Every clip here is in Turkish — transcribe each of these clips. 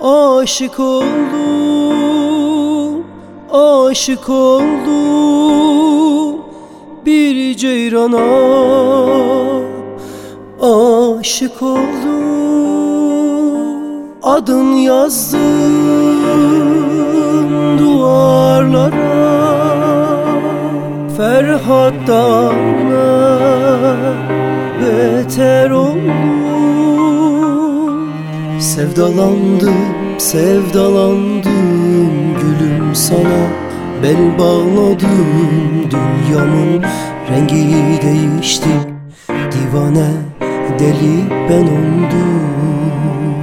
Aşık oldum, aşık oldum bir ceyrana. Aşık oldum, adın yazdım duvarlara. Ferhat'tan beter oldum. Sevdalandım, sevdalandım gülüm sana. Bel bağladım, dünyamın rengi değişti. Divane, deli ben oldum.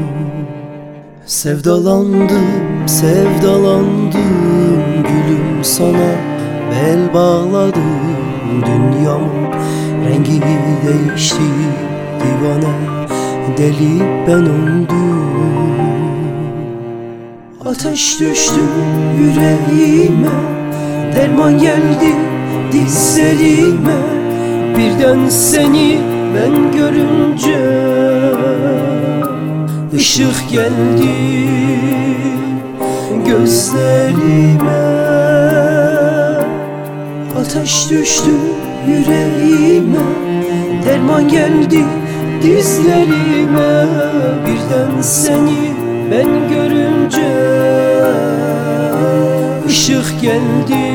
Sevdalandım, sevdalandım gülüm sana. Bel bağladım, dünyamın rengi değişti. Divane, deli ben oldum. Ateş düştü yüreğime, derman geldi dizlerime. Birden seni ben görünce ışık geldi gözlerime. Ateş düştü yüreğime, derman geldi dizlerime. Birden seni ben görünce ışık geldi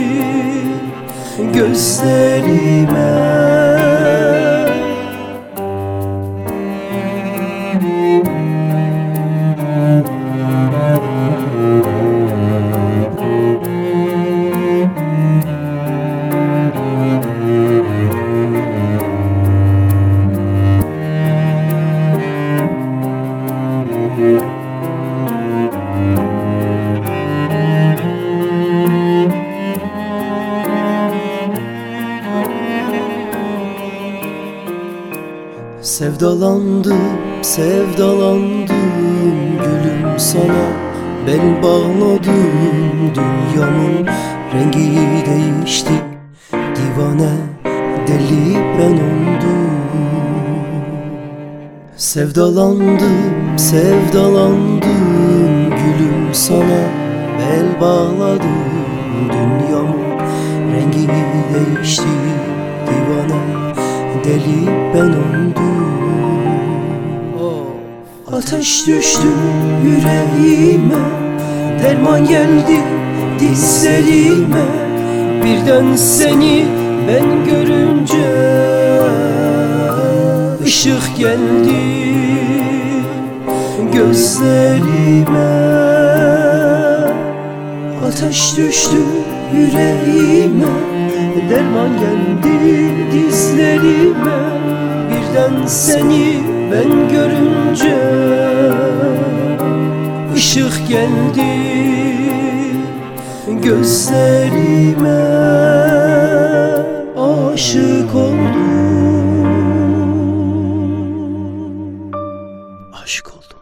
gözlerime. Sevdalandım, sevdalandım gülüm sana. Bel bağladım, dünyamın rengi değişti. Divane, deli ben oldum. Sevdalandım, sevdalandım gülüm sana. Bel bağladım, dünyamın rengi değişti. Divane, deli ben oldum. Ateş düştü yüreğime, derman geldi dizlerime. Birden seni ben görünce ışık geldi gözlerime. Ateş düştü yüreğime, derman geldi dizlerime. Birden seni ben görünce ışık geldi gözlerime. Aşık oldum, aşık oldum.